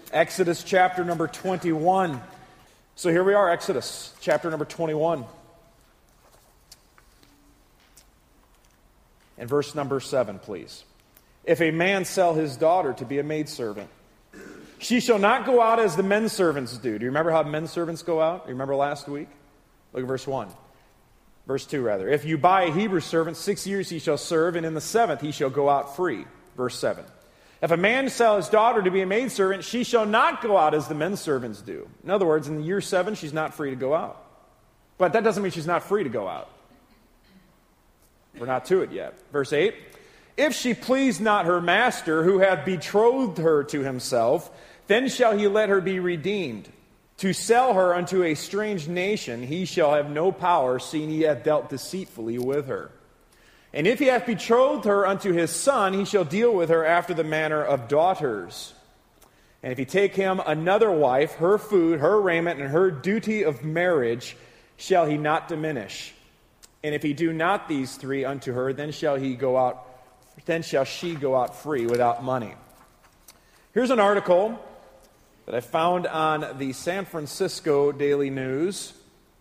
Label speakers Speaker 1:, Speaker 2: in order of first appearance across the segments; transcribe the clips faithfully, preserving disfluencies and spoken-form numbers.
Speaker 1: Exodus chapter number twenty-one. So here we are, Exodus chapter number twenty-one. And verse number seven, please. If a man sell his daughter to be a maidservant, she shall not go out as the men servants do. Do you remember how men servants go out? Do you remember last week? Look at verse one. Verse two, rather. If you buy a Hebrew servant, six years he shall serve, and in the seventh he shall go out free. Verse seven. If a man sell his daughter to be a maidservant, she shall not go out as the men servants do. In other words, in the year seven, she's not free to go out. But that doesn't mean she's not free to go out. We're not to it yet. Verse eight. If she please not her master, who hath betrothed her to himself, then shall he let her be redeemed. To sell her unto a strange nation, he shall have no power, seeing he hath dealt deceitfully with her. And if he hath betrothed her unto his son, he shall deal with her after the manner of daughters. And if he take him another wife, her food, her raiment, and her duty of marriage shall he not diminish. And if he do not these three unto her, then shall he go out, then shall she go out free without money. Here's an article that I found on the San Francisco Daily News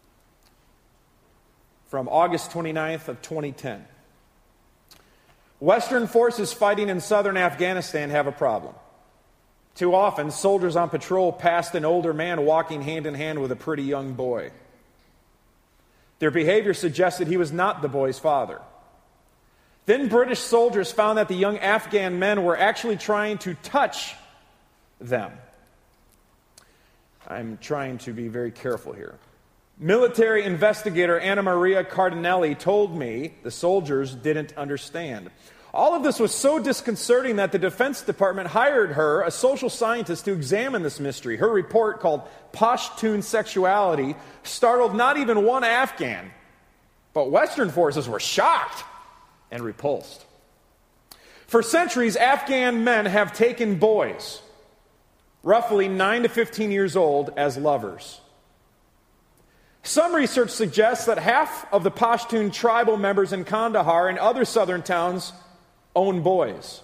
Speaker 1: from August twenty-ninth of twenty ten. Western forces fighting in southern Afghanistan have a problem. Too often, soldiers on patrol passed an older man walking hand in hand with a pretty young boy. Their behavior suggested he was not the boy's father. Then British soldiers found that the young Afghan men were actually trying to touch them. I'm trying to be very careful here. Military investigator Anna Maria Cardinelli told me the soldiers didn't understand. All of this was so disconcerting that the Defense Department hired her, a social scientist, to examine this mystery. Her report, called Pashtun Sexuality, startled not even one Afghan. But Western forces were shocked and repulsed. For centuries, Afghan men have taken boys, roughly nine to fifteen years old, as lovers. Some research suggests that half of the Pashtun tribal members in Kandahar and other southern towns own boys.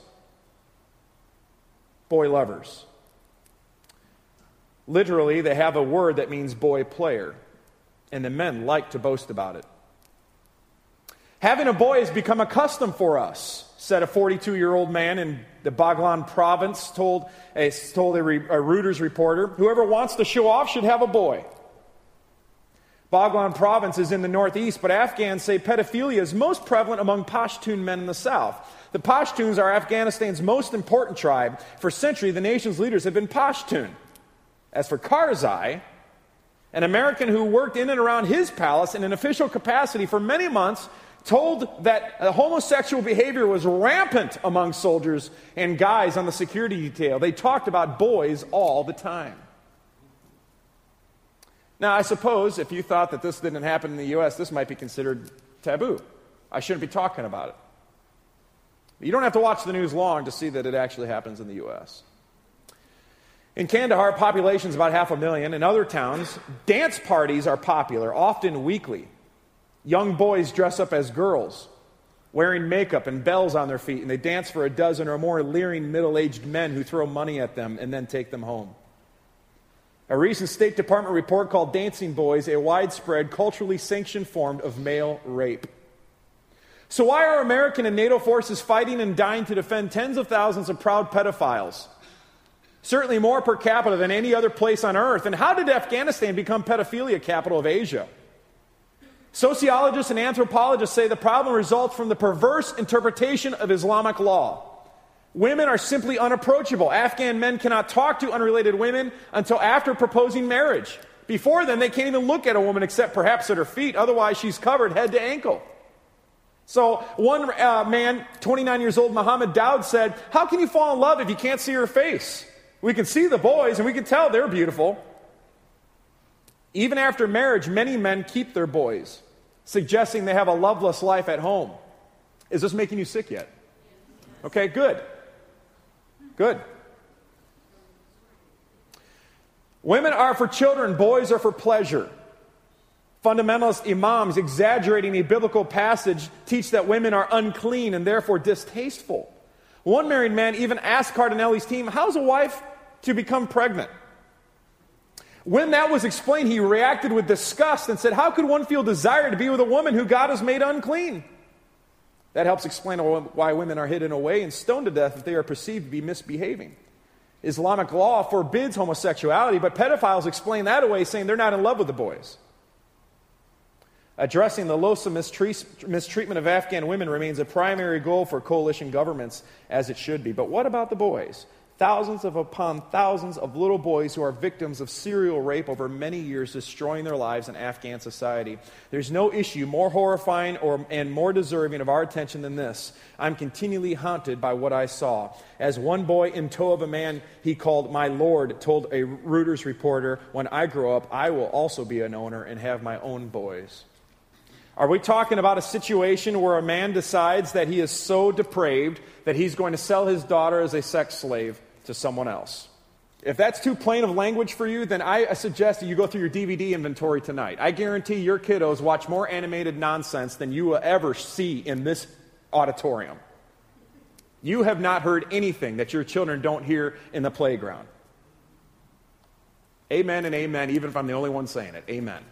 Speaker 1: Boy lovers. Literally, they have a word that means boy player, and the men like to boast about it. Having a boy has become a custom for us, said a forty-two-year-old man in the Baghlan province, told a, told a, a Reuters reporter. Whoever wants to show off should have a boy. Baghlan province is in the northeast, but Afghans say pedophilia is most prevalent among Pashtun men in the south. The Pashtuns are Afghanistan's most important tribe. For centuries, the nation's leaders have been Pashtun. As for Karzai, an American who worked in and around his palace in an official capacity for many months, told that uh, homosexual behavior was rampant among soldiers and guys on the security detail. They talked about boys all the time. Now, I suppose if you thought that this didn't happen in the U S, this might be considered taboo. I shouldn't be talking about it. But you don't have to watch the news long to see that it actually happens in the U S. In Kandahar, population is about half a million. In other towns, dance parties are popular, often weekly. Young boys dress up as girls, wearing makeup and bells on their feet, and they dance for a dozen or more leering middle-aged men who throw money at them and then take them home. A recent State Department report called Dancing Boys a widespread, culturally sanctioned form of male rape. So why are American and NATO forces fighting and dying to defend tens of thousands of proud pedophiles? Certainly more per capita than any other place on earth. And how did Afghanistan become pedophilia capital of Asia? Sociologists and anthropologists say the problem results from the perverse interpretation of Islamic law. Women are simply unapproachable. Afghan men cannot talk to unrelated women until after proposing marriage. Before then, they can't even look at a woman except perhaps at her feet. Otherwise, she's covered head to ankle. So one uh, man, twenty-nine years old, Muhammad Dowd, said, "How can you fall in love if you can't see her face? We can see the boys and we can tell they're beautiful." Even after marriage, many men keep their boys, suggesting they have a loveless life at home. Is this making you sick yet? Okay, good. Good. Women are for children, boys are for pleasure. Fundamentalist imams exaggerating a biblical passage teach that women are unclean and therefore distasteful. One married man even asked Cardinelli's team, "How's a wife to become pregnant. When that was explained, he reacted with disgust and said, how could one feel desire to be with a woman who God has made unclean? That helps explain why women are hidden away and stoned to death if they are perceived to be misbehaving. Islamic law forbids homosexuality, but pedophiles explain that away, saying they're not in love with the boys. Addressing the loathsome mistreat- mistreatment of Afghan women remains a primary goal for coalition governments, as it should be. But what about the boys? Thousands of upon thousands of little boys who are victims of serial rape over many years, destroying their lives in Afghan society. There's no issue more horrifying or, and more deserving of our attention than this. I'm continually haunted by what I saw. As one boy in tow of a man he called my Lord told a Reuters reporter, when I grow up, I will also be an owner and have my own boys. Are we talking about a situation where a man decides that he is so depraved that he's going to sell his daughter as a sex slave to someone else? If that's too plain of language for you, then I suggest that you go through your D V D inventory tonight. I guarantee your kiddos watch more animated nonsense than you will ever see in this auditorium. You have not heard anything that your children don't hear in the playground. Amen and amen, even if I'm the only one saying it. Amen.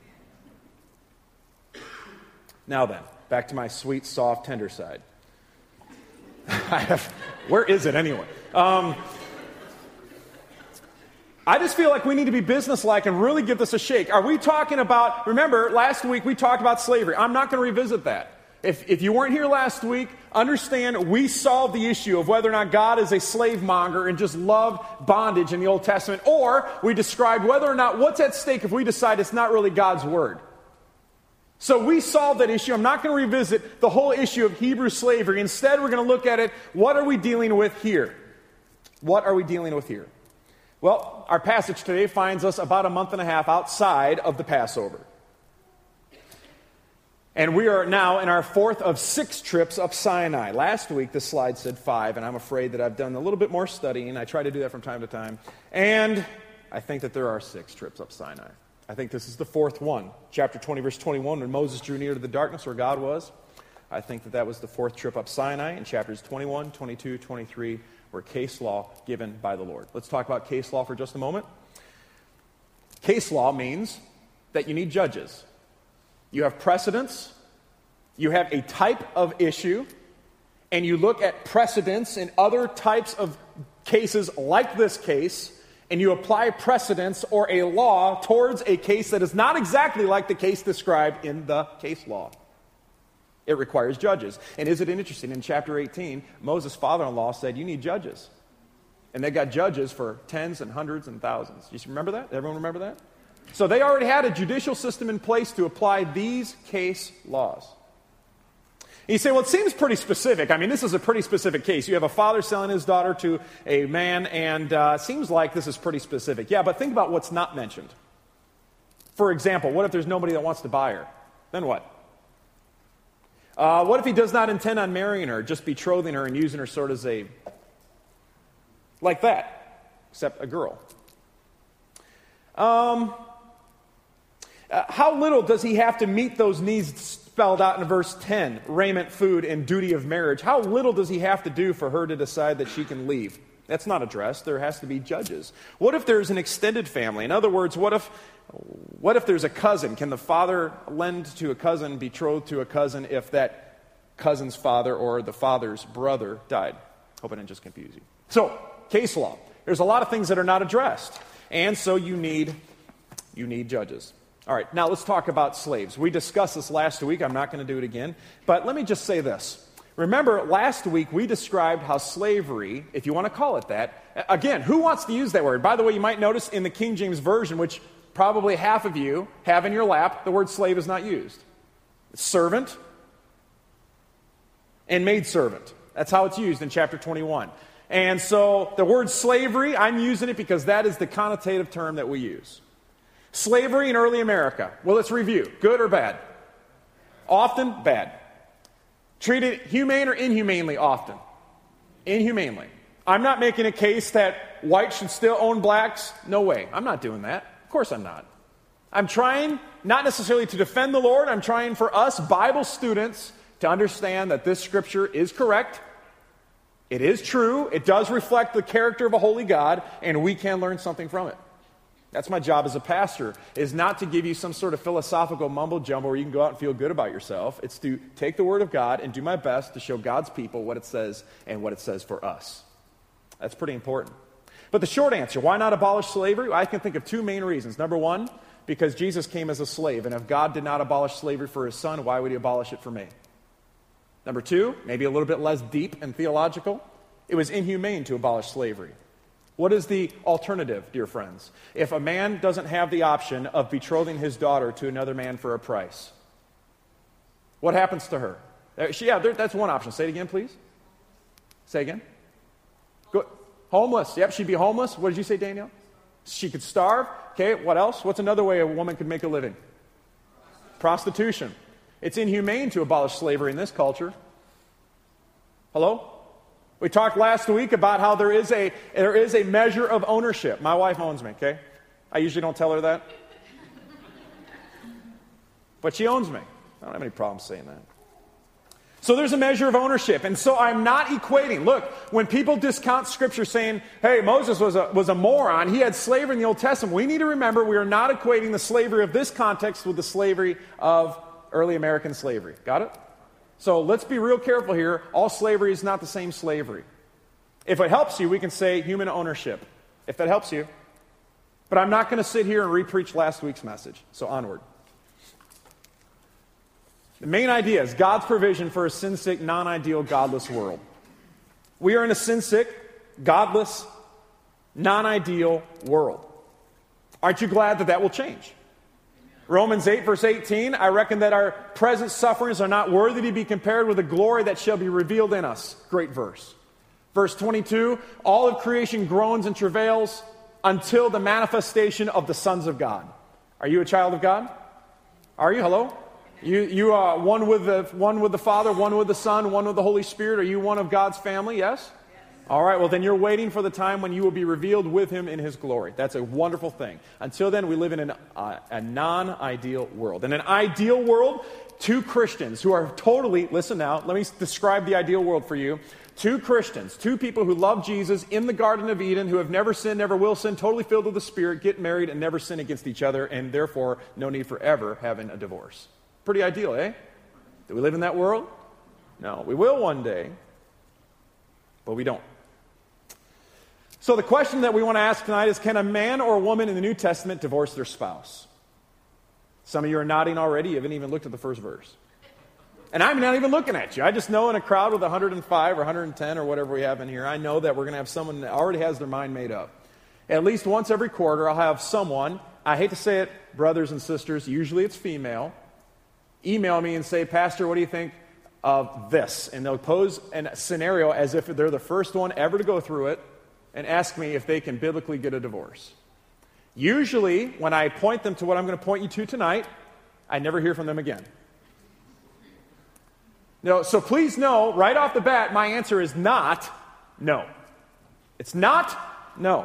Speaker 1: Now then, back to my sweet, soft, tender side. I have, where is it anyway? Um, I just feel like we need to be businesslike and really give this a shake. Are we talking about, remember, last week we talked about slavery. I'm not going to revisit that. If, if you weren't here last week, understand we solved the issue of whether or not God is a slave monger and just loved bondage in the Old Testament, or we described whether or not what's at stake if we decide it's not really God's word. So we solved that issue. I'm not going to revisit the whole issue of Hebrew slavery. Instead, we're going to look at it, what are we dealing with here? What are we dealing with here? Well, our passage today finds us about a month and a half outside of the Passover. And we are now in our fourth of six trips up Sinai. Last week, the slide said five, and I'm afraid that I've done a little bit more studying. I try to do that from time to time. And I think that there are six trips up Sinai. I think this is the fourth one. Chapter twenty, verse twenty-one, when Moses drew near to the darkness where God was. I think that that was the fourth trip up Sinai. In chapters twenty-one, twenty-two, twenty-three, were case law given by the Lord. Let's talk about case law for just a moment. Case law means that you need judges. You have precedents. You have a type of issue. And you look at precedents in other types of cases like this case, and you apply precedents or a law towards a case that is not exactly like the case described in the case law. It requires judges. And isn't it interesting? In chapter eighteen, Moses' father-in-law said, you need judges. And they got judges for tens and hundreds and thousands. You remember that? Everyone remember that? So they already had a judicial system in place to apply these case laws. You say, well, it seems pretty specific. I mean, this is a pretty specific case. You have a father selling his daughter to a man, and uh, it seems like this is pretty specific. Yeah, but think about what's not mentioned. For example, what if there's nobody that wants to buy her? Then what? Uh, what if he does not intend on marrying her, just betrothing her and using her sort of as a, like that, except a girl? Um, uh, how little does he have to meet those needs spelled out in verse ten, raiment, food, and duty of marriage? How little does he have to do for her to decide that she can leave? That's not addressed. There has to be judges. What if there's an extended family? In other words, what if what if there's a cousin? Can the father lend to a cousin, betrothed to a cousin, if that cousin's father or the father's brother died? Hope I didn't just confuse you. So, case law. There's a lot of things that are not addressed. And so you need you need judges. All right, now let's talk about slaves. We discussed this last week. I'm not going to do it again. But let me just say this. Remember, last week we described how slavery, if you want to call it that, again, who wants to use that word? By the way, you might notice in the King James Version, which probably half of you have in your lap, the word slave is not used. It's servant and maidservant. That's how it's used in chapter twenty-one. And so the word slavery, I'm using it because that is the connotative term that we use. Slavery in early America. Well, let's review. Good or bad? Often, bad. Treated humane or inhumanely often? Inhumanely. I'm not making a case that whites should still own blacks. No way. I'm not doing that. Of course I'm not. I'm trying not necessarily to defend the Lord. I'm trying for us Bible students to understand that this scripture is correct It is true. It does reflect the character of a holy God, and we can learn something from it. That's my job as a pastor, is not to give you some sort of philosophical mumbo-jumbo where you can go out and feel good about yourself. It's to take the Word of God and do my best to show God's people what it says and what it says for us. That's pretty important. But the short answer, why not abolish slavery? I can think of two main reasons. Number one, because Jesus came as a slave, and if God did not abolish slavery for his son, why would he abolish it for me? Number two, maybe a little bit less deep and theological, it was inhumane to abolish slavery. What is the alternative, dear friends? If a man doesn't have the option of betrothing his daughter to another man for a price, what happens to her? She, yeah, there, that's one option. Say it again, please. Say again. Good. Homeless. Yep, she'd be homeless. What did you say, Danielle? She could starve. Okay, what else? What's another way a woman could make a living? Prostitution. It's inhumane to abolish slavery in this culture. Hello? We talked last week about how there is a there is a measure of ownership. My wife owns me, okay? I usually don't tell her that. But she owns me. I don't have any problem saying that. So there's a measure of ownership. And so I'm not equating. Look, when people discount Scripture saying, hey, Moses was a, was a moron, he had slavery in the Old Testament, we need to remember we are not equating the slavery of this context with the slavery of early American slavery. Got it? So let's be real careful here. All slavery is not the same slavery. If it helps you, we can say human ownership, if that helps you. But I'm not going to sit here and re-preach last week's message. So onward. The main idea is God's provision for a sin-sick, non-ideal, godless world. We are in a sin-sick, godless, non-ideal world. Aren't you glad that that will change? Romans eight, verse eighteen, I reckon that our present sufferings are not worthy to be compared with the glory that shall be revealed in us. Great verse. Verse twenty-two, all of creation groans and travails until the manifestation of the sons of God. Are you a child of God? Are you? Hello? You, you are one with the one with the Father, one with the Son, one with the Holy Spirit. Are you one of God's family? Yes? All right, well, then you're waiting for the time when you will be revealed with him in his glory. That's a wonderful thing. Until then, we live in an, uh, a non-ideal world. In an ideal world, two Christians who are totally, listen now, let me describe the ideal world for you. Two Christians, two people who love Jesus in the Garden of Eden, who have never sinned, never will sin, totally filled with the Spirit, get married and never sin against each other, and therefore no need for ever having a divorce. Pretty ideal, eh? Do we live in that world? No, we will one day, but we don't. So the question that we want to ask tonight is, can a man or a woman in the New Testament divorce their spouse? Some of you are nodding already. You haven't even looked at the first verse. And I'm not even looking at you. I just know in a crowd with one hundred five or one hundred ten or whatever we have in here, I know that we're going to have someone that already has their mind made up. At least once every quarter, I'll have someone, I hate to say it, brothers and sisters, usually it's female, email me and say, Pastor, what do you think of this? And they'll pose a scenario as if they're the first one ever to go through it, and ask me if they can biblically get a divorce. Usually, when I point them to what I'm going to point you to tonight, I never hear from them again. No, so please know, right off the bat, my answer is not no. It's not no.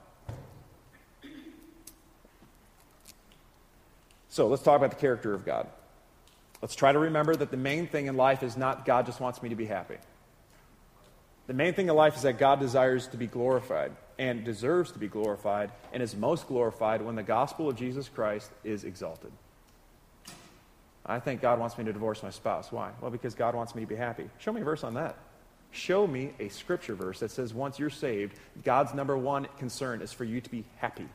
Speaker 1: So let's talk about the character of God. Let's try to remember that the main thing in life is not God just wants me to be happy. The main thing in life is that God desires to be glorified and deserves to be glorified and is most glorified when the gospel of Jesus Christ is exalted. I think God wants me to divorce my spouse. Why? Well, because God wants me to be happy. Show me a verse on that. Show me a scripture verse that says once you're saved, God's number one concern is for you to be happy.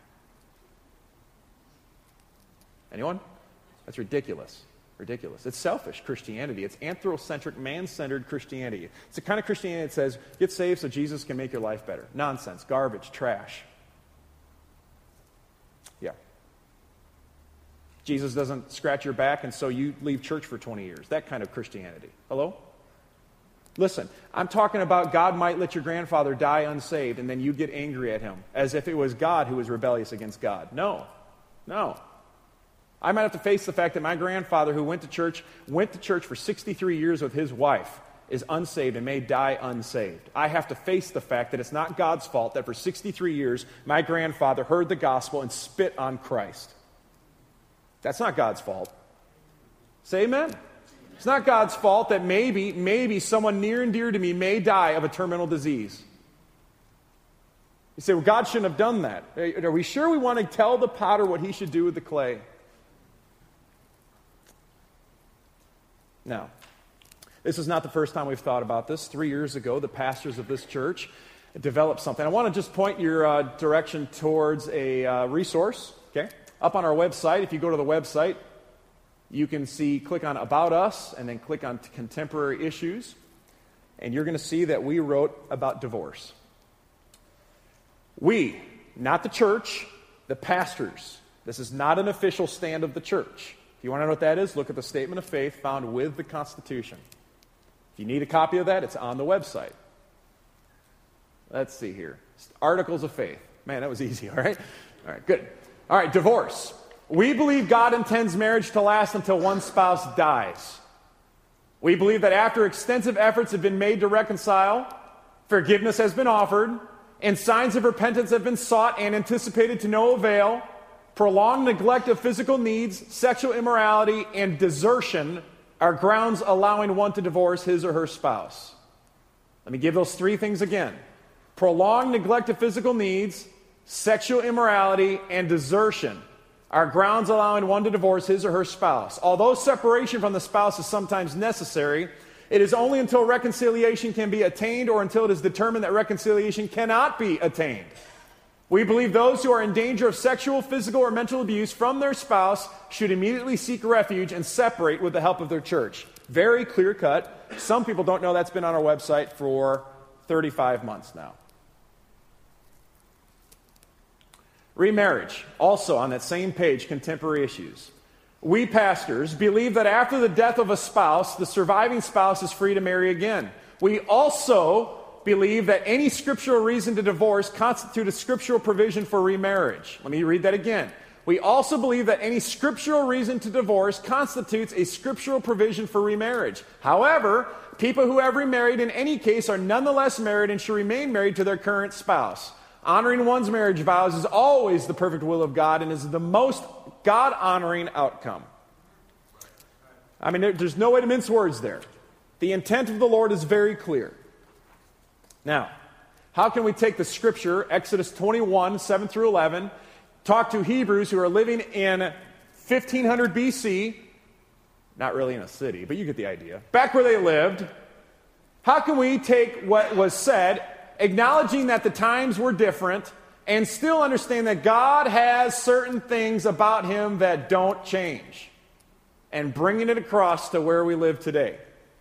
Speaker 1: Anyone? That's ridiculous. Ridiculous. It's selfish Christianity. It's anthrocentric, man-centered Christianity. It's the kind of Christianity that says, get saved so Jesus can make your life better. Nonsense. Garbage. Trash. Yeah. Jesus doesn't scratch your back and so you leave church for twenty years. That kind of Christianity. Hello? Listen, I'm talking about God might let your grandfather die unsaved and then you get angry at him as if it was God who was rebellious against God. No. No. I might have to face the fact that my grandfather, who went to church, went to church for sixty-three years with his wife, is unsaved and may die unsaved. I have to face the fact that it's not God's fault that for sixty-three years, my grandfather heard the gospel and spit on Christ. That's not God's fault. Say amen. It's not God's fault that maybe, maybe someone near and dear to me may die of a terminal disease. You say, well, God shouldn't have done that. Are we sure we want to tell the potter what he should do with the clay? No. This is not the first time we've thought about this. Three years ago, the pastors of this church developed something. I want to just point your uh, direction towards a uh, resource. Okay, up on our website, if you go to the website, you can see, click on About Us, and then click on Contemporary Issues, and you're going to see that we wrote about divorce. We, not the church, the pastors. This is not an official stand of the church. If you want to know what that is, look at the Statement of Faith found with the Constitution. If you need a copy of that, it's on the website. Let's see here. Articles of Faith. Man, that was easy, all right? All right, good. All right, divorce. We believe God intends marriage to last until one spouse dies. We believe that after extensive efforts have been made to reconcile, forgiveness has been offered, and signs of repentance have been sought and anticipated to no avail, prolonged neglect of physical needs, sexual immorality, and desertion are grounds allowing one to divorce his or her spouse. Let me give those three things again. Prolonged neglect of physical needs, sexual immorality, and desertion are grounds allowing one to divorce his or her spouse. Although separation from the spouse is sometimes necessary, it is only until reconciliation can be attained or until it is determined that reconciliation cannot be attained. We believe those who are in danger of sexual, physical, or mental abuse from their spouse should immediately seek refuge and separate with the help of their church. Very clear cut. Some people don't know that's been on our website for thirty-five months now. Remarriage, also on that same page, Contemporary Issues. We pastors believe that after the death of a spouse, the surviving spouse is free to marry again. We also believe that any scriptural reason to divorce constitutes a scriptural provision for remarriage. Let me read that again. We also believe that any scriptural reason to divorce constitutes a scriptural provision for remarriage. However, people who have remarried in any case are nonetheless married and should remain married to their current spouse. Honoring one's marriage vows is always the perfect will of God and is the most God-honoring outcome. I mean, there, there's no way to mince words there. The intent of the Lord is very clear. Now, how can we take the scripture, Exodus twenty-one, seven through eleven, talk to Hebrews who are living in fifteen hundred B C, not really in a city, but you get the idea, back where they lived. How can we take what was said, acknowledging that the times were different, and still understand that God has certain things about him that don't change, and bringing it across to where we live today?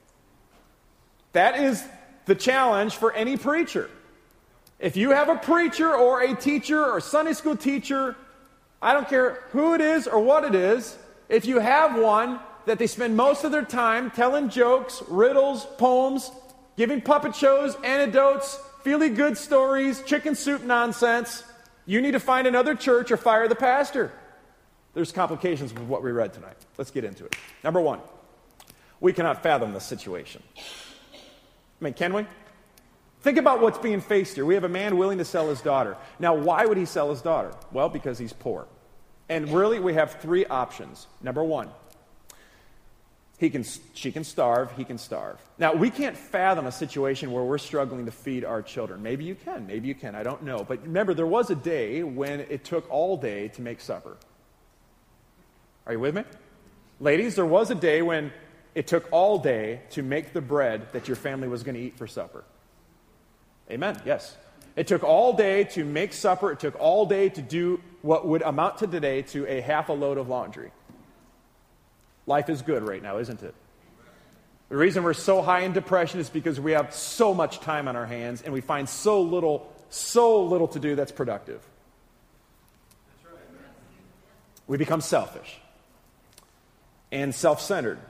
Speaker 1: That is the challenge for any preacher. If you have a preacher or a teacher or Sunday school teacher, I don't care who it is or what it is, if you have one that they spend most of their time telling jokes, riddles, poems, giving puppet shows, anecdotes, feely-good stories, chicken soup nonsense, you need to find another church or fire the pastor. There's complications with what we read tonight. Let's get into it. Number one, we cannot fathom this situation. I mean, can we? Think about what's being faced here. We have a man willing to sell his daughter. Now, why would he sell his daughter? Well, because he's poor. And really, we have three options. Number one, he can, she can starve, he can starve. Now, we can't fathom a situation where we're struggling to feed our children. Maybe you can, maybe you can, I don't know. But remember, there was a day when it took all day to make supper. Are you with me? Ladies, there was a day when it took all day to make the bread that your family was going to eat for supper. Amen, yes. It took all day to make supper. It took all day to do what would amount to today to a half a load of laundry. Life is good right now, isn't it? The reason we're so high in depression is because we have so much time on our hands and we find so little, so little to do that's productive. That's right. We become selfish and self-centered.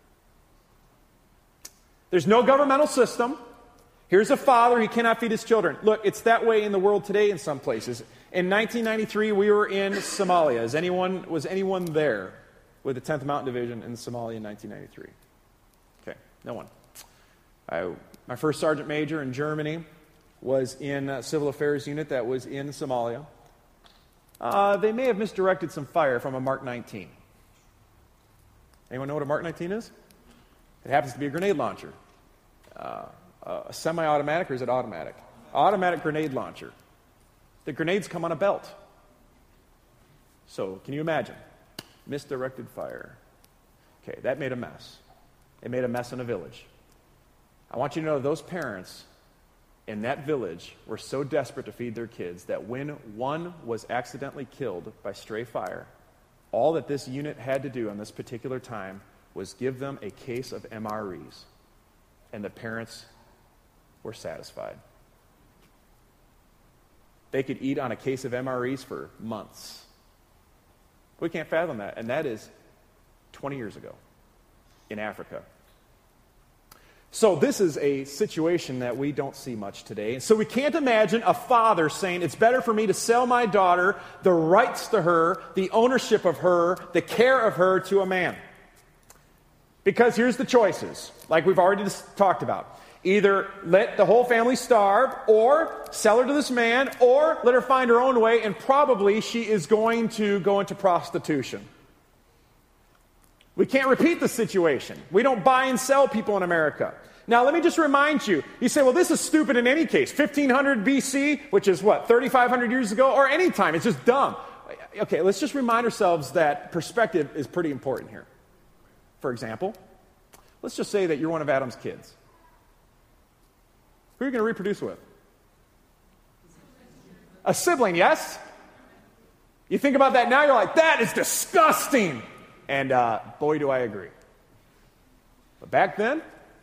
Speaker 1: There's no governmental system. Here's a father, he cannot feed his children. Look, it's that way in the world today in some places. In nineteen ninety-three, we were in Somalia. Is anyone, was anyone there with the tenth Mountain Division in Somalia in nineteen ninety-three? Okay, no one. I, my first sergeant major in Germany was in a civil affairs unit that was in Somalia. Uh, they may have misdirected some fire from a Mark nineteen. Anyone know what a Mark nineteen is? It happens to be a grenade launcher. Uh, a semi-automatic, or is it automatic? Automatic grenade launcher. The grenades come on a belt. So, can you imagine? Misdirected fire. Okay, that made a mess. It made a mess in a village. I want you to know those parents in that village were so desperate to feed their kids that when one was accidentally killed by stray fire, all that this unit had to do on this particular time was give them a case of M R Es. And the parents were satisfied. They could eat on a case of M R Es for months. We can't fathom that. And that is twenty years ago in Africa. So this is a situation that we don't see much today. So we can't imagine a father saying, it's better for me to sell my daughter, the rights to her, the ownership of her, the care of her to a man. Because here's the choices, like we've already just talked about. Either let the whole family starve, or sell her to this man, or let her find her own way, and probably she is going to go into prostitution. We can't repeat the situation. We don't buy and sell people in America. Now, let me just remind you. You say, well, this is stupid in any case. fifteen hundred B C, which is what, thirty-five hundred years ago, or any time. It's just dumb. Okay, let's just remind ourselves that perspective is pretty important here. For example, let's just say that you're one of Adam's kids. Who are you going to reproduce with? A sibling, yes? You think about that now, you're like, that is disgusting. And uh, boy, do I agree. But back then,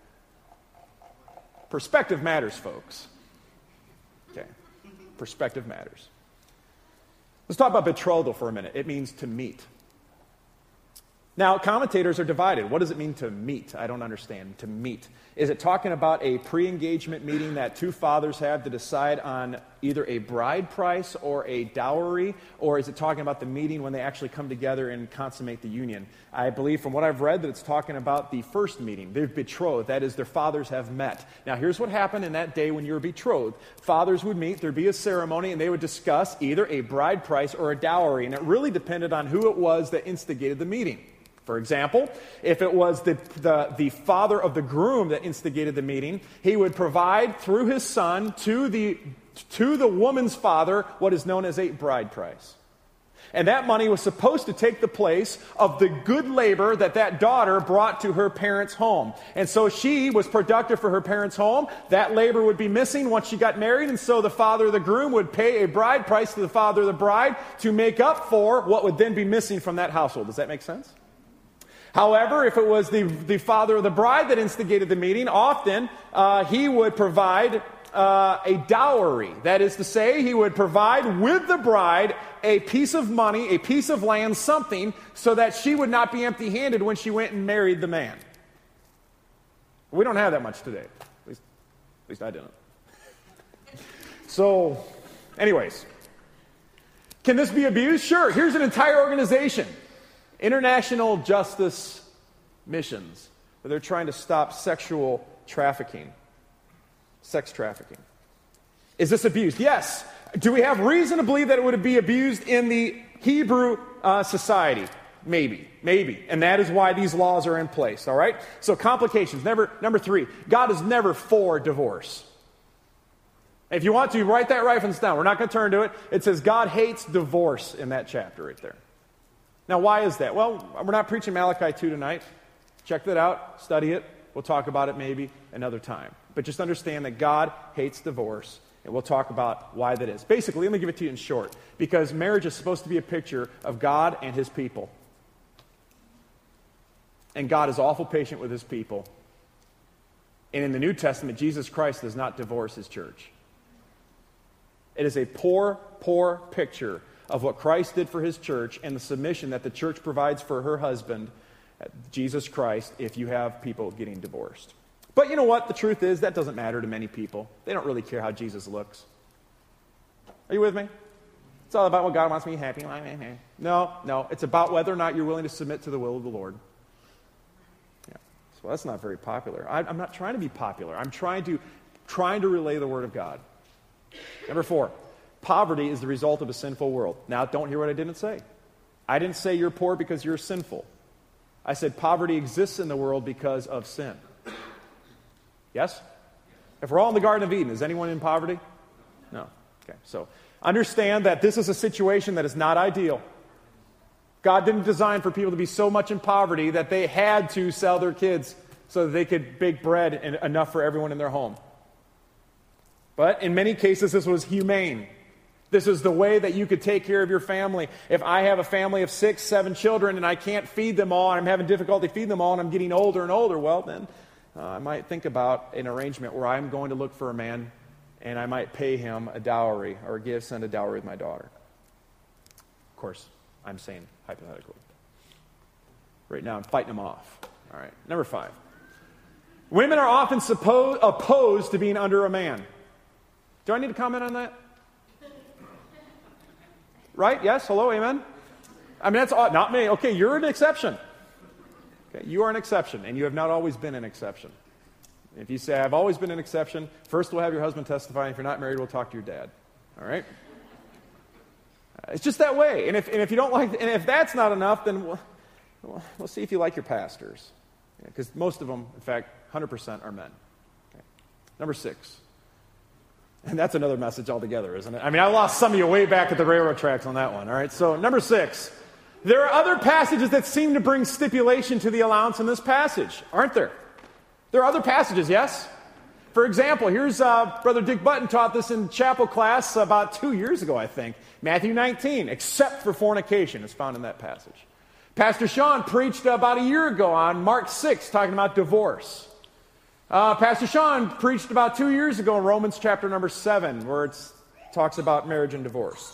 Speaker 1: perspective matters, folks. Okay, perspective matters. Let's talk about betrothal for a minute. It means to meet. Now, commentators are divided. What does it mean to meet? I don't understand. To meet. Is it talking about a pre-engagement meeting that two fathers have to decide on either a bride price or a dowry? Or is it talking about the meeting when they actually come together and consummate the union? I believe from what I've read that it's talking about the first meeting. They've betrothed. That is, their fathers have met. Now, here's what happened in that day when you were betrothed. Fathers would meet, there'd be a ceremony, and they would discuss either a bride price or a dowry. And it really depended on who it was that instigated the meeting. For example, if it was the, the, the father of the groom that instigated the meeting, he would provide through his son to the, to the woman's father what is known as a bride price. And that money was supposed to take the place of the good labor that that daughter brought to her parents' home. And so she was productive for her parents' home. That labor would be missing once she got married, and so the father of the groom would pay a bride price to the father of the bride to make up for what would then be missing from that household. Does that make sense? However, if it was the, the father of the bride that instigated the meeting, often uh, he would provide uh, a dowry. That is to say, he would provide with the bride a piece of money, a piece of land, something, so that she would not be empty-handed when she went and married the man. We don't have that much today. At least, at least I didn't. So, anyways, can this be abused? Sure. Here's an entire organization. International Justice Missions, where they're trying to stop sexual trafficking, sex trafficking. Is this abused? Yes. Do we have reason to believe that it would be abused in the Hebrew uh, society? Maybe, maybe. And that is why these laws are in place, all right? So complications. Never, number three, God is never for divorce. If you want to, write that reference down. We're not going to turn to it. It says God hates divorce in that chapter right there. Now, why is that? Well, we're not preaching Malachi two tonight. Check that out. Study it. We'll talk about it maybe another time. But just understand that God hates divorce, and we'll talk about why that is. Basically, let me give it to you in short, because marriage is supposed to be a picture of God and His people. And God is awful patient with His people. And in the New Testament, Jesus Christ does not divorce His church. It is a poor, poor picture of what Christ did for His church and the submission that the church provides for her husband, Jesus Christ, if you have people getting divorced. But you know what? The truth is, that doesn't matter to many people. They don't really care how Jesus looks. Are you with me? It's all about what God wants me happy. No, no. It's about whether or not you're willing to submit to the will of the Lord. Yeah. So that's not very popular. I, I'm not trying to be popular. I'm trying to, trying to relay the Word of God. Number four. Poverty is the result of a sinful world. Now, don't hear what I didn't say. I didn't say you're poor because you're sinful. I said poverty exists in the world because of sin. Yes? If we're all in the Garden of Eden, is anyone in poverty? No. Okay, so understand that this is a situation that is not ideal. God didn't design for people to be so much in poverty that they had to sell their kids so that they could bake bread and enough for everyone in their home. But in many cases, this was humane. This is the way that you could take care of your family. If I have a family of six, seven children, and I can't feed them all, and I'm having difficulty feeding them all, and I'm getting older and older, well, then uh, I might think about an arrangement where I'm going to look for a man, and I might pay him a dowry, or give, send a dowry with my daughter. Of course, I'm saying hypothetically. Right now, I'm fighting them off. All right, number five. Women are often suppo- opposed to being under a man. Do I need to comment on that? Right? Yes? Hello? Amen? I mean, that's all, not me. Okay, you're an exception. Okay, you are an exception, and you have not always been an exception. If you say, I've always been an exception, first we'll have your husband testify. If you're not married, we'll talk to your dad. All right? Uh, it's just that way. And if, and if you don't like, and if that's not enough, then we'll, we'll, we'll see if you like your pastors. Because yeah, most of them, in fact, one hundred percent are men. Okay. Number six. And that's another message altogether, isn't it? I mean, I lost some of you way back at the railroad tracks on that one, all right? So, number six. There are other passages that seem to bring stipulation to the allowance in this passage, aren't there? There are other passages, yes? For example, here's uh, Brother Dick Button taught this in chapel class about two years ago, I think. Matthew nineteen, except for fornication, is found in that passage. Pastor Sean preached about a year ago on Mark six, talking about divorce. Uh, Pastor Sean preached about two years ago in Romans chapter number seven, where it talks about marriage and divorce.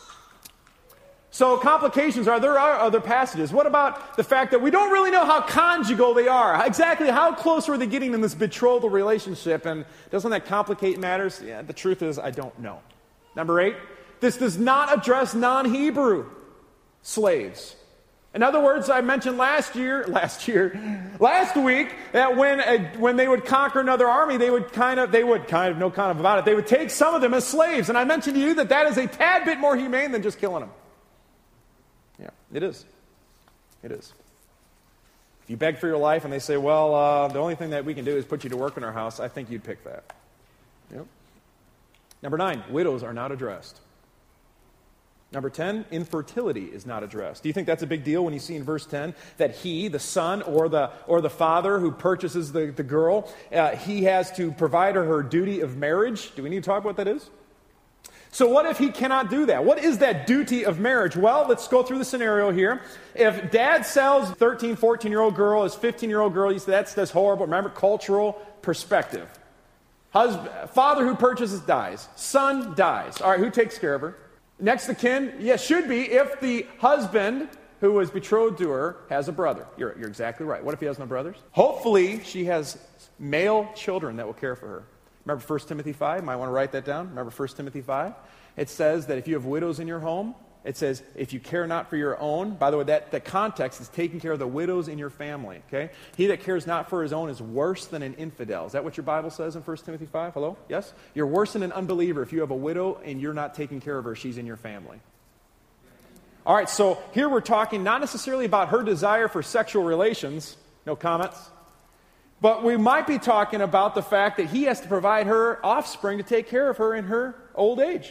Speaker 1: So complications are, there are other passages. What about the fact that we don't really know how conjugal they are? Exactly how close are they getting in this betrothal relationship? And doesn't that complicate matters? Yeah, the truth is, I don't know. Number eight, this does not address non-Hebrew slaves. In other words, I mentioned last year, last year, last week, that when a, when they would conquer another army, they would kind of, they would kind of, no kind of about it, they would take some of them as slaves. And I mentioned to you that that is a tad bit more humane than just killing them. Yeah, it is. It is. If you beg for your life and they say, well, uh, the only thing that we can do is put you to work in our house, I think you'd pick that. Yep. Number nine, widows are not addressed. Number ten, infertility is not addressed. Do you think that's a big deal when you see in verse ten that he, the son, or the or the father who purchases the, the girl, uh, he has to provide her her duty of marriage? Do we need to talk about what that is? So what if he cannot do that? What is that duty of marriage? Well, let's go through the scenario here. If dad sells thirteen, fourteen-year-old girl, his fifteen-year-old girl, you say that's, that's horrible. Remember, cultural perspective. Husband, father who purchases dies. Son dies. All right, who takes care of her? Next of kin, yes, should be if the husband who was betrothed to her has a brother. You're, you're exactly right. What if he has no brothers? Hopefully, she has male children that will care for her. Remember First Timothy five? Might want to write that down. Remember First Timothy five? It says that if you have widows in your home, it says, if you care not for your own, by the way, that the context is taking care of the widows in your family, okay? He that cares not for his own is worse than an infidel. Is that what your Bible says in First Timothy five? Hello? Yes? You're worse than an unbeliever if you have a widow and you're not taking care of her. She's in your family. All right, so here we're talking not necessarily about her desire for sexual relations. No comments? But we might be talking about the fact that he has to provide her offspring to take care of her in her old age.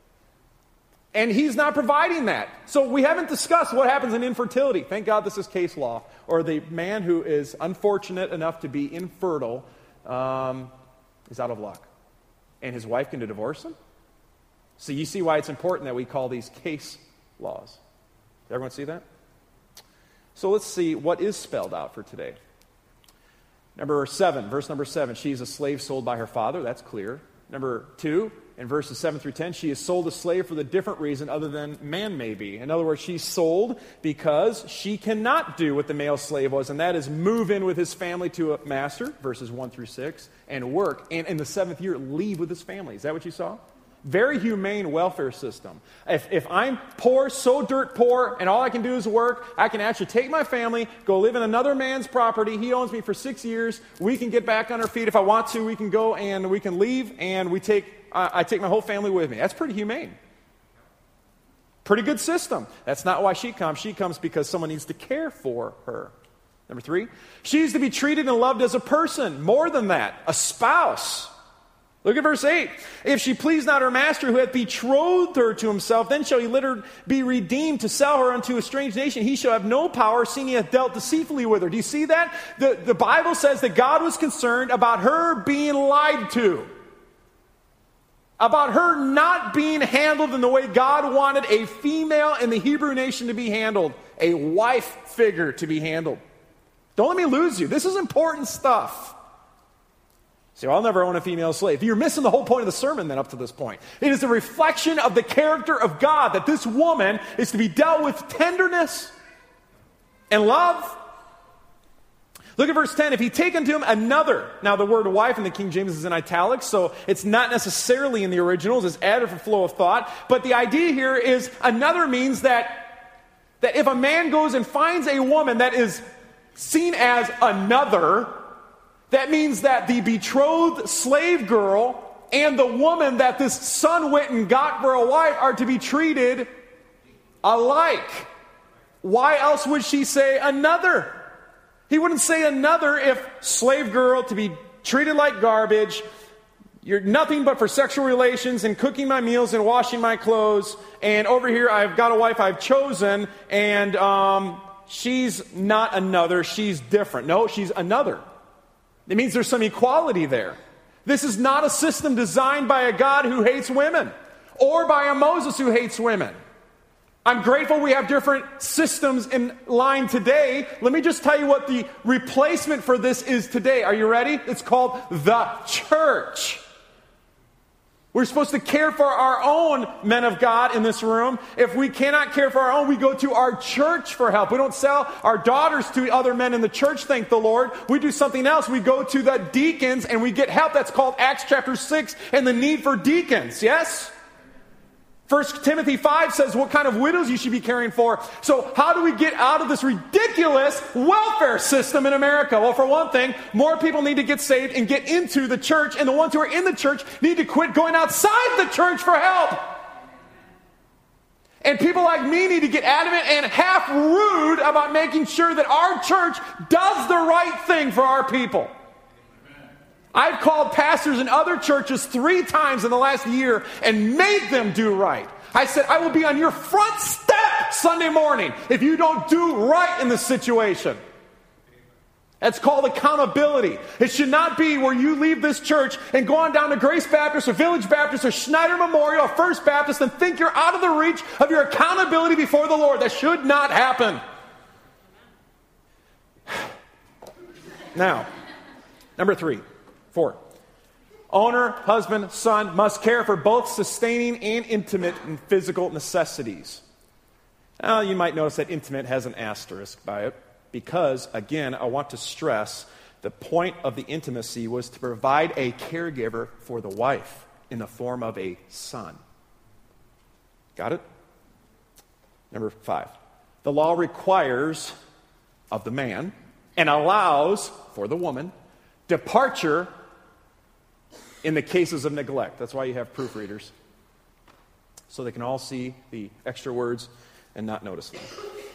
Speaker 1: And he's not providing that. So we haven't discussed what happens in infertility. Thank God this is case law. Or the man who is unfortunate enough to be infertile um, is out of luck. And his wife can divorce him? So you see why it's important that we call these case laws. Did everyone see that? So let's see what is spelled out for today. Number seven, verse number seven, she is a slave sold by her father. That's clear. Number two, in verses seven through ten, she is sold a slave for the different reason other than man may be. In other words, she's sold because she cannot do what the male slave was, and that is move in with his family to a master, verses one through six, and work, and in the seventh year, leave with his family. Is that what you saw? Very humane welfare system. If, if I'm poor, so dirt poor, and all I can do is work, I can actually take my family, go live in another man's property. He owns me for six years. We can get back on our feet. If I want to, we can go and we can leave, and we take uh, I take my whole family with me. That's pretty humane. Pretty good system. That's not why she comes. She comes because someone needs to care for her. Number three, she's to be treated and loved as a person. More than that, a spouse. Look at verse eight. If she please not her master who hath betrothed her to himself, then shall he let her be redeemed to sell her unto a strange nation. He shall have no power, seeing he hath dealt deceitfully with her. Do you see that? The, the Bible says that God was concerned about her being lied to. About her not being handled in the way God wanted a female in the Hebrew nation to be handled. A wife figure to be handled. Don't let me lose you. This is important stuff. See, I'll never own a female slave. You're missing the whole point of the sermon then up to this point. It is a reflection of the character of God that this woman is to be dealt with tenderness and love. Look at verse ten. If he take unto him another. Now the word wife in the King James is in italics, so it's not necessarily in the originals. It's added for flow of thought. But the idea here is another means that, that if a man goes and finds a woman that is seen as another, that means that the betrothed slave girl and the woman that this son went and got for a wife are to be treated alike. Why else would she say another? He wouldn't say another if slave girl to be treated like garbage, you're nothing but for sexual relations and cooking my meals and washing my clothes, and over here I've got a wife I've chosen, and um, she's not another, she's different. No, she's another. It means there's some equality there. This is not a system designed by a God who hates women or by a Moses who hates women. I'm grateful we have different systems in line today. Let me just tell you what the replacement for this is today. Are you ready? It's called the church. We're supposed to care for our own men of God in this room. If we cannot care for our own, we go to our church for help. We don't sell our daughters to other men in the church, thank the Lord. We do something else. We go to the deacons and we get help. That's called Acts chapter six and the need for deacons. Yes? First Timothy five says what kind of widows you should be caring for. So how do we get out of this ridiculous welfare system in America? Well, for one thing, more people need to get saved and get into the church, and the ones who are in the church need to quit going outside the church for help. And people like me need to get adamant and half rude about making sure that our church does the right thing for our people. I've called pastors in other churches three times in the last year and made them do right. I said, I will be on your front step Sunday morning if you don't do right in this situation. That's called accountability. It should not be where you leave this church and go on down to Grace Baptist or Village Baptist or Schneider Memorial or First Baptist and think you're out of the reach of your accountability before the Lord. That should not happen. Now, number three. Four, owner, husband, son must care for both sustaining and intimate and physical necessities. Now, you might notice that intimate has an asterisk by it because, again, I want to stress the point of the intimacy was to provide a caregiver for the wife in the form of a son. Got it? Number five, the law requires of the man and allows for the woman departure in the cases of neglect. That's why you have proofreaders. So they can all see the extra words and not notice them.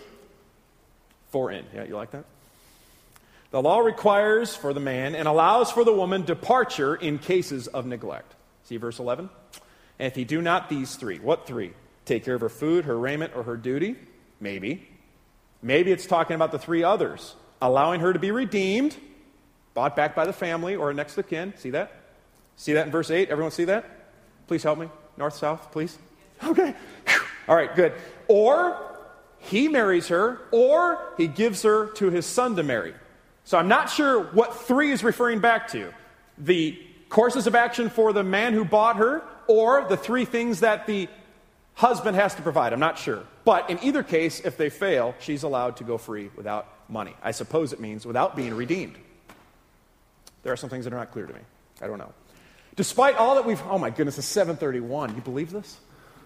Speaker 1: For in. Yeah, you like that? The law requires for the man and allows for the woman departure in cases of neglect. See verse eleven? And if he do not these three. What three? Take care of her food, her raiment, or her duty? Maybe. Maybe it's talking about the three others. Allowing her to be redeemed, bought back by the family or next of kin. See that? See that in verse eight? Everyone see that? Please help me. North, south, please. Okay. Whew. All right, good. Or he marries her, or he gives her to his son to marry. So I'm not sure what three is referring back to. The courses of action for the man who bought her, or the three things that the husband has to provide. I'm not sure. But in either case, if they fail, she's allowed to go free without money. I suppose it means without being redeemed. There are some things that are not clear to me. I don't know. Despite all that we've... Oh my goodness, it's seven thirty-one. You believe this?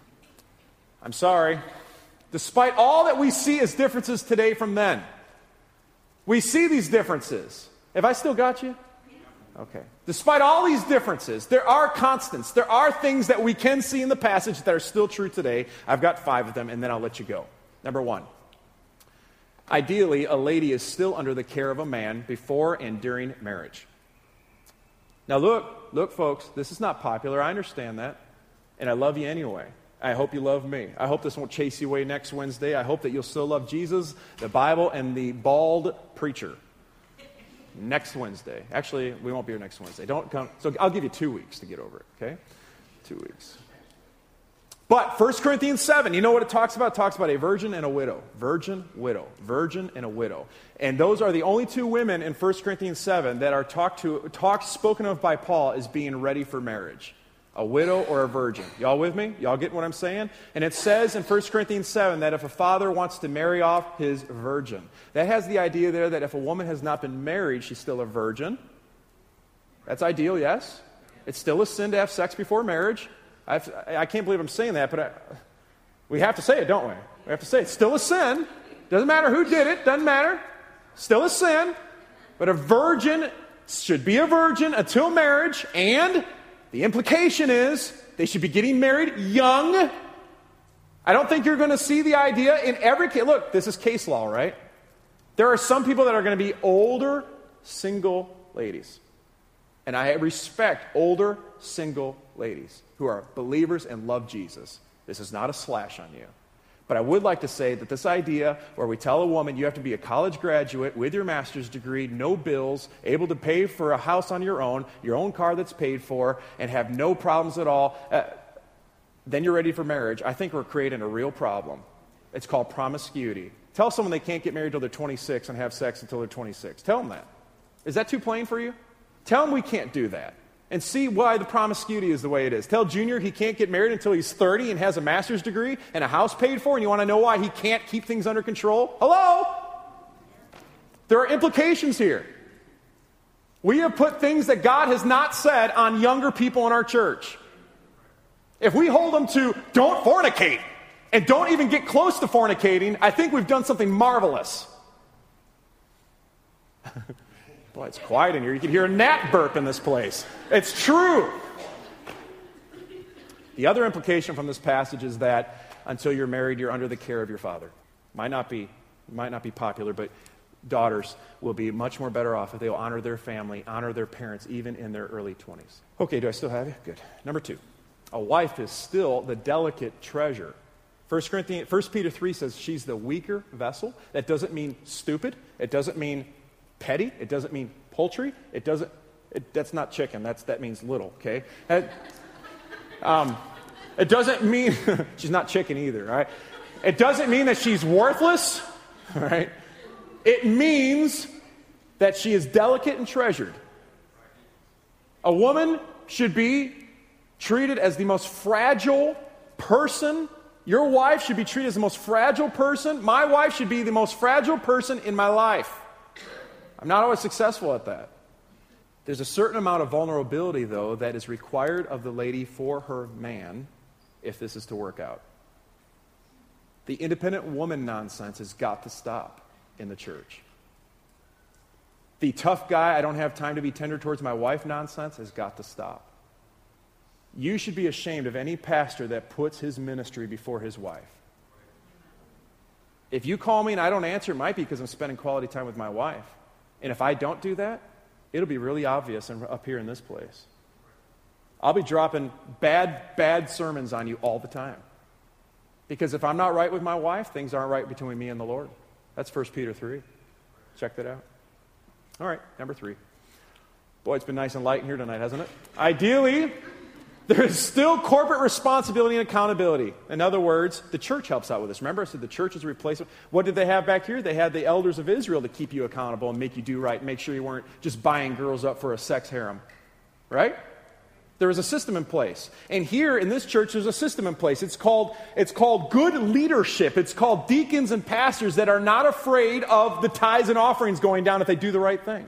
Speaker 1: I'm sorry. Despite all that we see as differences today from then, we see these differences. Have I still got you? Okay. Despite all these differences, there are constants. There are things that we can see in the passage that are still true today. I've got five of them, and then I'll let you go. Number one. Ideally, a lady is still under the care of a man before and during marriage. Now look, look folks, this is not popular. I understand that. And I love you anyway. I hope you love me. I hope this won't chase you away next Wednesday. I hope that you'll still love Jesus, the Bible, and the bald preacher next Wednesday. Actually, we won't be here next Wednesday. Don't come. So I'll give you two weeks to get over it, okay? Two weeks. But First Corinthians seven, you know what it talks about? It talks about a virgin and a widow. Virgin, widow. Virgin and a widow. And those are the only two women in First Corinthians seven that are talked to, talked, spoken of by Paul as being ready for marriage. A widow or a virgin. Y'all with me? Y'all get what I'm saying? And it says in First Corinthians seven that if a father wants to marry off his virgin, that has the idea there that if a woman has not been married, she's still a virgin. That's ideal, yes? It's still a sin to have sex before marriage. I've, I can't believe I'm saying that, but I, we have to say it, don't we? We have to say it. It's still a sin. Doesn't matter who did it. Doesn't matter. Still a sin. But a virgin should be a virgin until marriage, and the implication is they should be getting married young. I don't think you're going to see the idea in every case. Look, this is case law, right? There are some people that are going to be older, single ladies. And I respect older, single ladies who are believers and love Jesus. This is not a slash on you. But I would like to say that this idea where we tell a woman you have to be a college graduate with your master's degree, no bills, able to pay for a house on your own, your own car that's paid for, and have no problems at all, uh, then you're ready for marriage, I think we're creating a real problem. It's called promiscuity. Tell someone they can't get married until they're twenty-six and have sex until they're twenty-six. Tell them that. Is that too plain for you? Tell them we can't do that. And see why the promiscuity is the way it is. Tell Junior he can't get married until he's thirty and has a master's degree and a house paid for, and you want to know why he can't keep things under control? Hello? There are implications here. We have put things that God has not said on younger people in our church. If we hold them to don't fornicate and don't even get close to fornicating, I think we've done something marvelous. Boy, it's quiet in here. You can hear a gnat burp in this place. It's true. The other implication from this passage is that until you're married, you're under the care of your father. Might not be, might not be popular, but daughters will be much more better off if they'll honor their family, honor their parents, even in their early twenties. Okay, do I still have you? Good. Number two, a wife is still the delicate treasure. First Corinthians, First Peter three says she's the weaker vessel. That doesn't mean stupid. It doesn't mean petty. It doesn't mean poultry. It doesn't. It, that's not chicken. That's that means little. Okay. That, um, it doesn't mean she's not chicken either. Right. It doesn't mean that she's worthless. Right. It means that she is delicate and treasured. A woman should be treated as the most fragile person. Your wife should be treated as the most fragile person. My wife should be the most fragile person in my life. I'm not always successful at that. There's a certain amount of vulnerability, though, that is required of the lady for her man if this is to work out. The independent woman nonsense has got to stop in the church. The tough guy, I don't have time to be tender towards my wife nonsense has got to stop. You should be ashamed of any pastor that puts his ministry before his wife. If you call me and I don't answer, it might be because I'm spending quality time with my wife. And if I don't do that, it'll be really obvious up here in this place. I'll be dropping bad, bad sermons on you all the time. Because if I'm not right with my wife, things aren't right between me and the Lord. That's First Peter three. Check that out. All right, number three. Boy, it's been nice and light in here tonight, hasn't it? Ideally, there is still corporate responsibility and accountability. In other words, the church helps out with this. Remember, I said the church is a replacement. What did they have back here? They had the elders of Israel to keep you accountable and make you do right, make sure you weren't just buying girls up for a sex harem. Right? There was a system in place. And here in this church, there's a system in place. It's called, it's called good leadership. It's called deacons and pastors that are not afraid of the tithes and offerings going down if they do the right thing.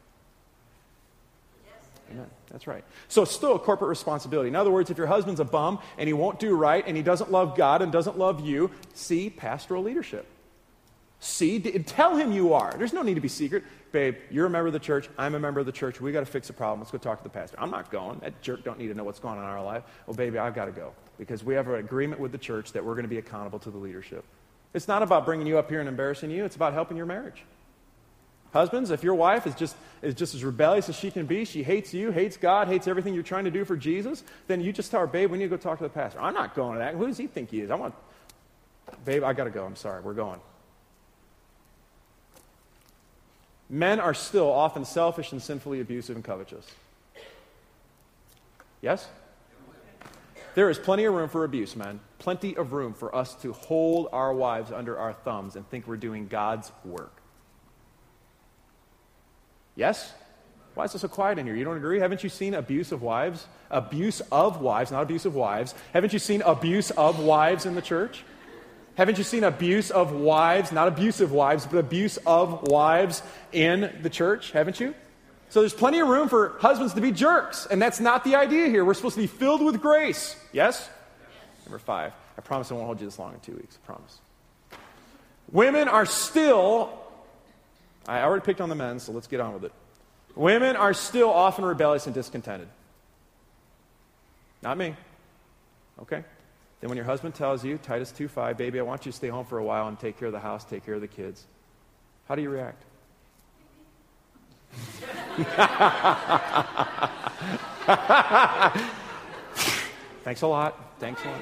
Speaker 1: Amen. That's right. So still a corporate responsibility. In other words, if your husband's a bum and he won't do right and he doesn't love God and doesn't love you, see pastoral leadership. See, tell him you are. There's no need to be secret. Babe, you're a member of the church. I'm a member of the church. We got to fix the problem. Let's go talk to the pastor. I'm not going. That jerk don't need to know what's going on in our life. Well, baby, I've got to go because we have an agreement with the church that we're going to be accountable to the leadership. It's not about bringing you up here and embarrassing you. It's about helping your marriage. Husbands, if your wife is just is just as rebellious as she can be, she hates you, hates God, hates everything you're trying to do for Jesus, then you just tell her, babe, we need to go talk to the pastor. I'm not going to that. Who does he think he is? I want, babe, I got to go. I'm sorry. We're going. Men are still often selfish and sinfully abusive and covetous. Yes? There is plenty of room for abuse, men. Plenty of room for us to hold our wives under our thumbs and think we're doing God's work. Yes? Why is it so quiet in here? You don't agree? Haven't you seen abuse of wives? Abuse of wives, not abuse of wives. Haven't you seen abuse of wives in the church? Haven't you seen abuse of wives, not abusive wives, but abuse of wives in the church? Haven't you? So there's plenty of room for husbands to be jerks, and that's not the idea here. We're supposed to be filled with grace. Yes? Number five. I promise I won't hold you this long in two weeks. I promise. Women are still... I already picked on the men, so let's get on with it. Women are still often rebellious and discontented. Not me. Okay? Then when your husband tells you, Titus two five, baby, I want you to stay home for a while and take care of the house, take care of the kids, how do you react? Thanks a lot. Thanks a lot.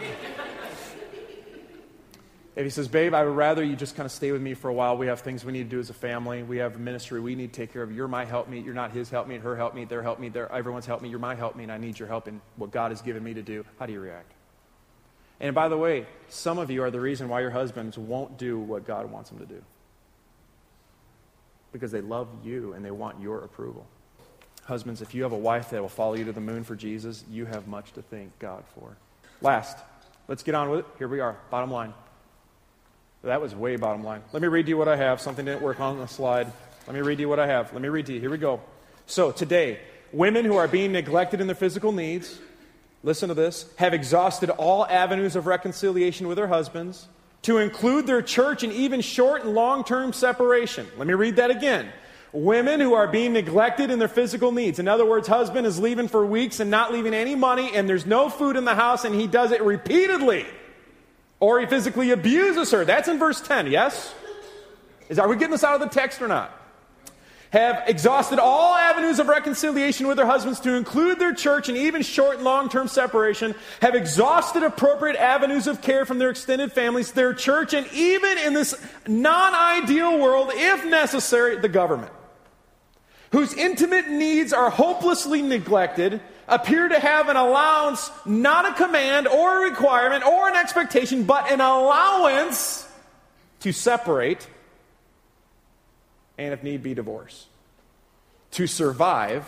Speaker 1: If he says, babe, I would rather you just kind of stay with me for a while. We have things we need to do as a family. We have a ministry we need to take care of. You're my helpmeet. You're not his helpmeet, her helpmeet, their helpmeet, their, everyone's helpmeet. You're my helpmeet, and I need your help in what God has given me to do. How do you react? And by the way, some of you are the reason why your husbands won't do what God wants them to do. Because they love you and they want your approval. Husbands, if you have a wife that will follow you to the moon for Jesus, you have much to thank God for. Last, let's get on with it. Here we are, bottom line. That was way bottom line. Let me read to you what I have. Something didn't work on the slide. Let me read to you what I have. Let me read to you. Here we go. So today, women who are being neglected in their physical needs, listen to this, have exhausted all avenues of reconciliation with their husbands, to include their church in even short and long-term separation. Let me read that again. Women who are being neglected in their physical needs. In other words, husband is leaving for weeks and not leaving any money, and there's no food in the house, and he does it repeatedly. Or he physically abuses her. That's in verse ten, yes? Is, are we getting this out of the text or not? Have exhausted all avenues of reconciliation with their husbands to include their church in even short and long-term separation, have exhausted appropriate avenues of care from their extended families, their church, and even in this non-ideal world, if necessary, the government, whose intimate needs are hopelessly neglected, appear to have an allowance, not a command or a requirement or an expectation, but an allowance to separate and, if need be, divorce. To survive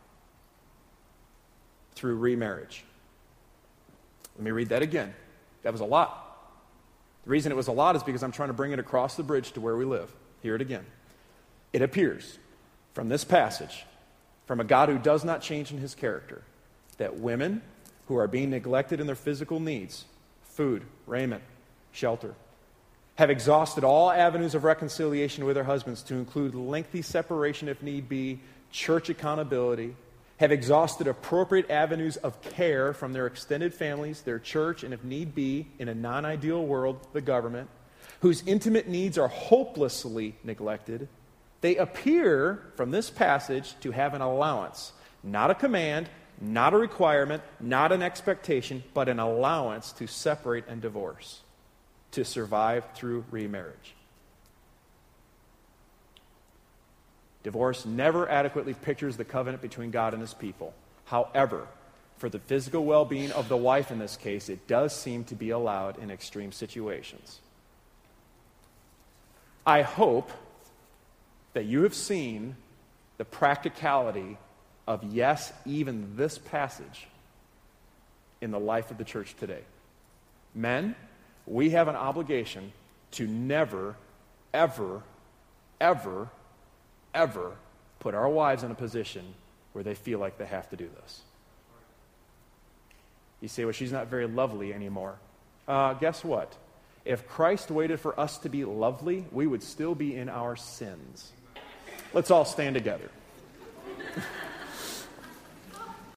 Speaker 1: through remarriage. Let me read that again. That was a lot. The reason it was a lot is because I'm trying to bring it across the bridge to where we live. Hear it again. It appears from this passage, from a God who does not change in his character, that women who are being neglected in their physical needs, food, raiment, shelter, have exhausted all avenues of reconciliation with their husbands to include lengthy separation if need be, church accountability, have exhausted appropriate avenues of care from their extended families, their church, and if need be, in a non-ideal world, the government, whose intimate needs are hopelessly neglected. They appear, from this passage, to have an allowance, not a command, not a requirement, not an expectation, but an allowance to separate and divorce, to survive through remarriage. Divorce never adequately pictures the covenant between God and his people. However, for the physical well-being of the wife in this case, it does seem to be allowed in extreme situations. I hope that you have seen the practicality of, yes, even this passage in the life of the church today. Men, we have an obligation to never, ever, ever, ever put our wives in a position where they feel like they have to do this. You say, well, she's not very lovely anymore. Uh, guess what? If Christ waited for us to be lovely, we would still be in our sins. Let's all stand together.